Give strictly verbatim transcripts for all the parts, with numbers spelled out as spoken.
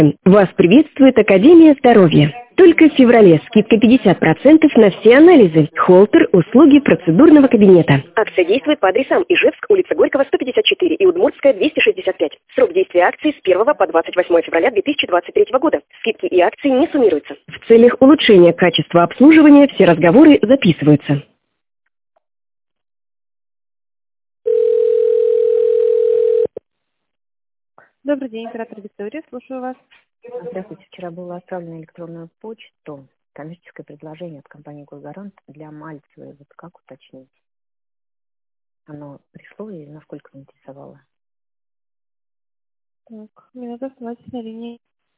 Вас приветствует Академия здоровья. Только в феврале скидка пятьдесят процентов на все анализы. Холтер, услуги процедурного кабинета. Акция действует по адресам Ижевск, улица Горького, сто пятьдесят четыре и Удмуртская, двести шестьдесят пять. Срок действия акции с первого по двадцать восьмое февраля две тысячи двадцать третьего года. Скидки и акции не суммируются. В целях улучшения качества обслуживания все разговоры записываются. Добрый день, оператор Виктория, слушаю вас. Здравствуйте. Вчера было отправлено электронную почту, коммерческое предложение от компании «Госгарант» для Мальцевой. Вот как уточнить? Оно пришло и насколько заинтересовало? Так, минуту, оставайтесь на линии.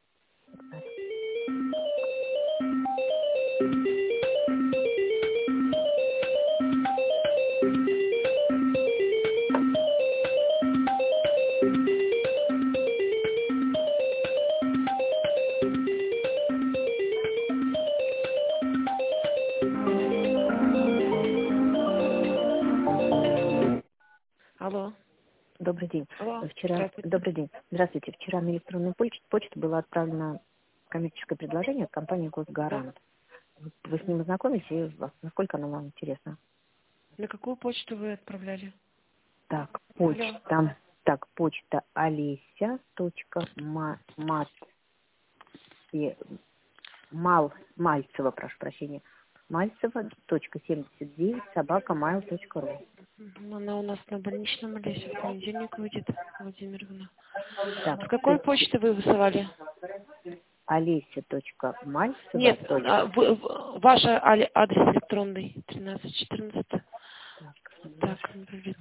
Алло. Добрый день. Алло. Вчера... Здравствуйте. Добрый день. Здравствуйте. Вчера на электронную поч- почту было отправлено коммерческое предложение от компании «Госгарант». Вот вы с ним ознакомитесь, и вас- насколько оно вам интересно? На какую почту вы отправляли? Так, почта. Так, почта Олеся. Точка ма- мат- е- Мал, Мальцева, прошу прощения. Мальцева, точка семьдесят девять, собака, mail точка ру. Мгм, Она у нас на больничном лесе в понедельник выйдет, Владимировна. Так, С какой почты вы высылали? Олеся точка Мальцева. Нет, Точка. а, вы- в- ваш али- адрес электронный, тринадцать четырнадцать. Так, блин.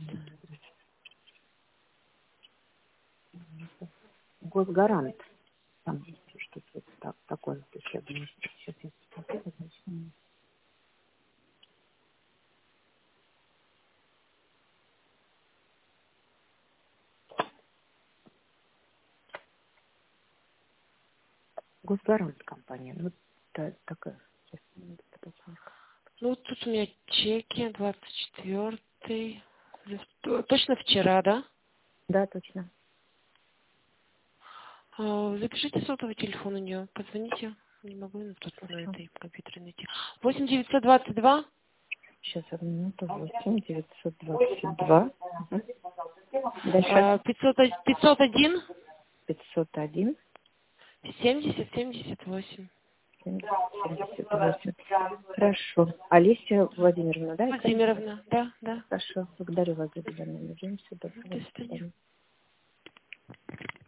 Госгарант. Там что-то вот так, такое. То есть я думаю, что сейчас я посмотрю, значит, м, Госгарант компания. Ну, та- такая. Сейчас, минуту, подожди. Ну, тут у меня чеки, двадцать четвёртый. Точно вчера, да? Да, точно. А, Запишите сотовый телефон у нее, позвоните. Не могу на, тут, на этой компьютере найти. восемь девятьсот двадцать два. Сейчас, одну минуту. восемь девятьсот двадцать два. Мгм. Дальше. А, пятьсот, пятьсот один. пятьсот один. семьдесят семьдесят восемь. семьдесят восемь. Хорошо. Олеся Владимировна, да? Владимировна, да, да. Хорошо. Благодарю вас за данную информацию. До До свидания. свидания.